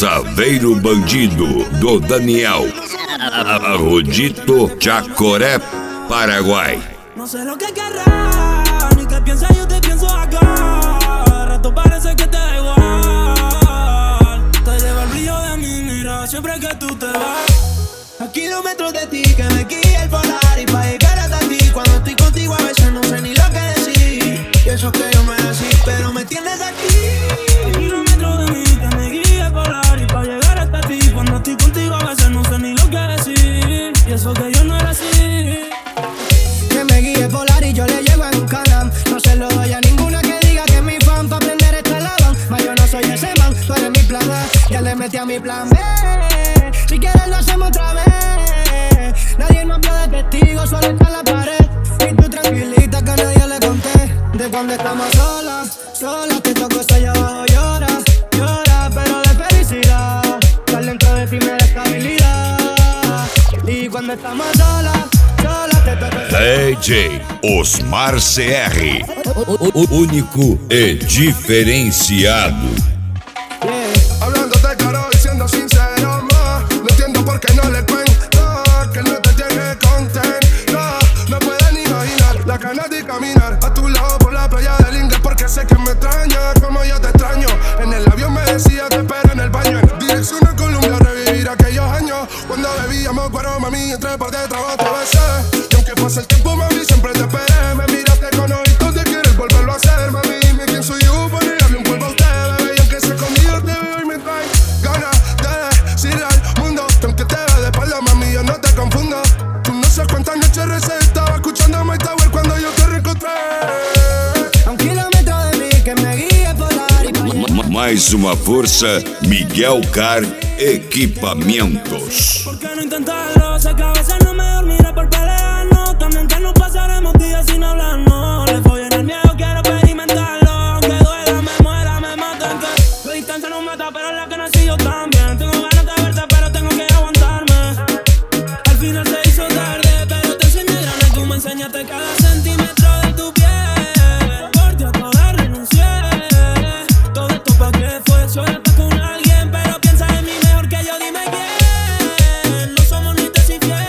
Saveiro Bandido, do Daniel. Arrodito, Chacoré, Paraguay. No sé lo que querrás, ni qué piensas, yo te pienso acá. Rato parece que te da igual. Te lleva el brillo de mi mirada siempre que tú te vas. A kilómetros de ti que me guía el polar. Y pa' llegar hasta ti, cuando estoy contigo a veces no sé ni lo que decir. Y eso que yo me así, pero me tienes aquí. A kilómetros de mí que me guía el polar. Y pa' llegar hasta ti, cuando estoy contigo a veces no sé ni lo que decir. Y eso que yo no era así. Que me guíe polar y yo le llego en un Canam. No se lo doy a ninguna que diga que es mi fan. Pa' aprender esta lavan, mas yo no soy ese man. Tú eres mi plan A, ya le metí a mi plan B. Si quieres lo hacemos otra vez. Nadie me habló de testigo, solo está en la pared. Y tú tranquilita que a nadie le conté. De cuando estamos solas, solas te toco eso allá abajo, llora, llora, pero de felicidad. Estar dentro de ti me da estabilidad. Y cuando estamos solas, DJ Osmar CR, único e diferenciado. Hablándote claro y siendo sincero, ma, no entiendo por qué no le cuento que no te tiene contento. No puedes ni imaginar la ganas de caminar a tu lado por la playa del inglés, porque sé que me extraña como yo te extraño. En el avión me decía te espero en el baño. En dirección a Colombia, revivir aquellos años cuando bebíamos guaro, mami, entré por detrás otra vez. Y aunque pase el tiempo, mami, siempre te esperé. Me miraste con ojitos de querer volverlo a hacer, mami. Dime quién soy yo para negarle un polvo a usted, bebé. Y aunque sé conmigo te veo y me trae ganas de decirle al mundo que aunque te vea de espalda, mami, yo no te confundo. Tú no sabes cuántas noches recé, estaba escuchando My Tower cuando yo te reencontré. a un kilómetro de mí que me guíe polar y Mais uma força, Miguel Car Equipamentos. ¿Por qué no intentarlo? Sé que a veces no me dormiré por pelearnos. También que no pasaremos días sin hablarnos. Le voy en el miedo, quiero experimentarlo. Aunque duela, me muera, me mata. Que la distancia no mata, pero en la que nací yo también. Tengo ganas de verte, pero tengo que aguantarme. Al final se hizo tarde, pero te enseñé grande. Tú me enseñaste cada centímetro de tu piel. Por ti a toda renuncié. Todo esto pa' qué fue, solo estás con alguien, pero piensa en mí mejor que yo, dime quién. No somos ni te si fiel.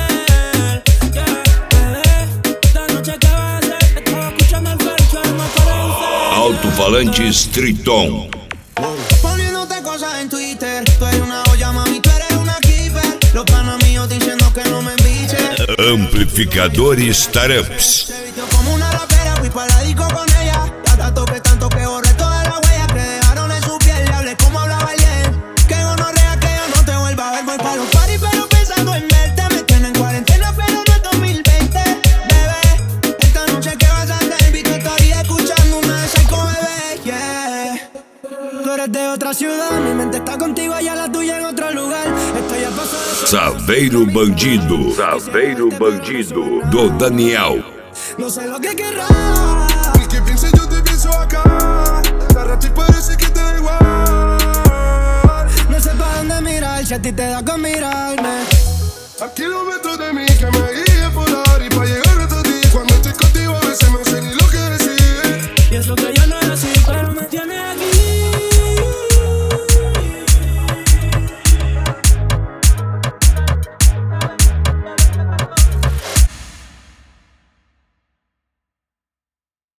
Esta noche que va a ser, estaba escuchando el fercho, no parece. Alto-falantes Triton. poniéndote cosas en Twitter. Tú eres una olla, mami, tú eres una keeper. Los panas míos diciendo que no me embiche. Amplificadores Tarups. Se vistió como una rapera, fui pa' la disco con ella. La toqué tanto que borré todas las huellas que dejaron en su piel. Le hablé como hablaba bien. Que gonorrea que yo no te vuelva a ver. Voy pa' los parties pero pensando en verte. Me tienen en cuarentena pero no es 2020. Bebé, esta noche que vas a hacer, vi tu story escuchando una de Psycho, bebé, yeah. Tú eres de otra ciudad, mi mente está contigo, allá la tuya en otro lugar. Estoy a paso de... Saveiro Bandido, Saveiro Bandido, do Daniel. No sé lo que querrás. El que piense yo te pienso acá. La rata y parece que te da igual. No sé pa' dónde mirar, si a ti te da con mirarme. A kilómetros de mí que me guía